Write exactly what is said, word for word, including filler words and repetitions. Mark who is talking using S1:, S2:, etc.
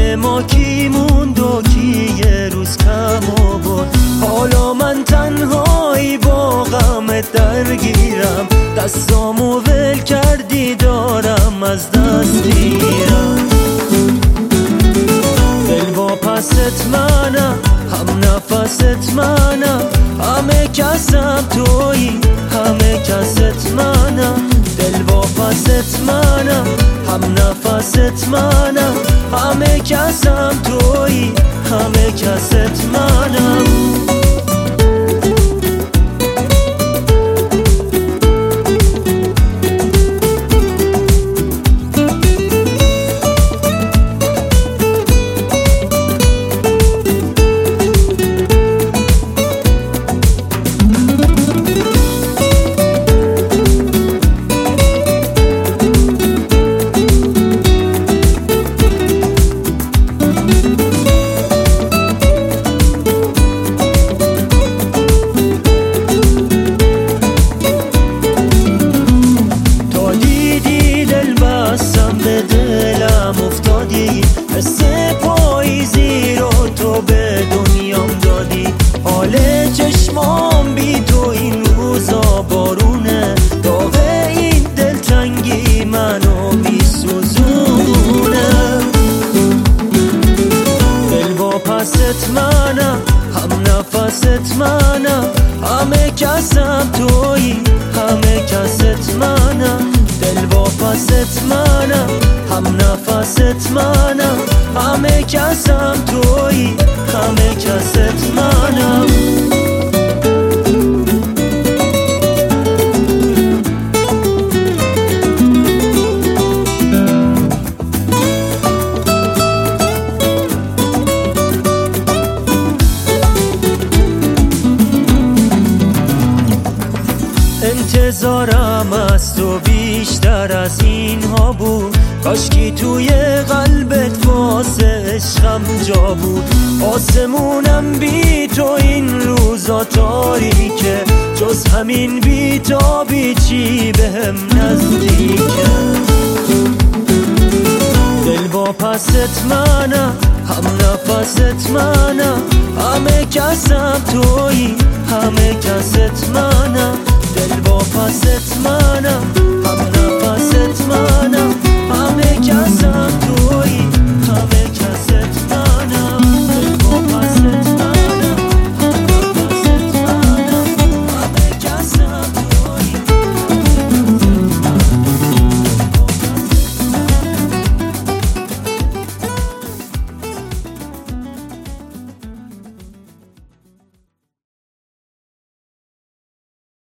S1: بین ما کی موند و کی یه روز کم و برد. حالا من تنهایی با غمت درگیرم، دستامو ول کردی دارم از دست میرم. دل با پست منم، هم نفست منم، همه کسم تویی، همه کست منم. دل با پست منم، هم نفست منم، همه کسم تویی، همه کست منم. دلم افتادی، حس پاییزی رو تو به دنیام دادی. حال چشمام بی تو این روزا بارونه، داغ این دلتنگی منو بی سوزونه. دل با پست منم، هم نفست منم، همه کسم تویی، همه کست منم. دل با پست منم، هم نفست منم، همه کسم تویی، همه کست منم. انتظارم از تو بیشتر از اینها بود، کاشکی توی قلبت واسه عشقم جا بود. آسمونم بی تو این روزا تاریکه، جز همین بی تابی چی بهم نزدیکه. دل با پست منم، هم نفست منم، همه کسم تویی، همه کست منم. دل با پست منم،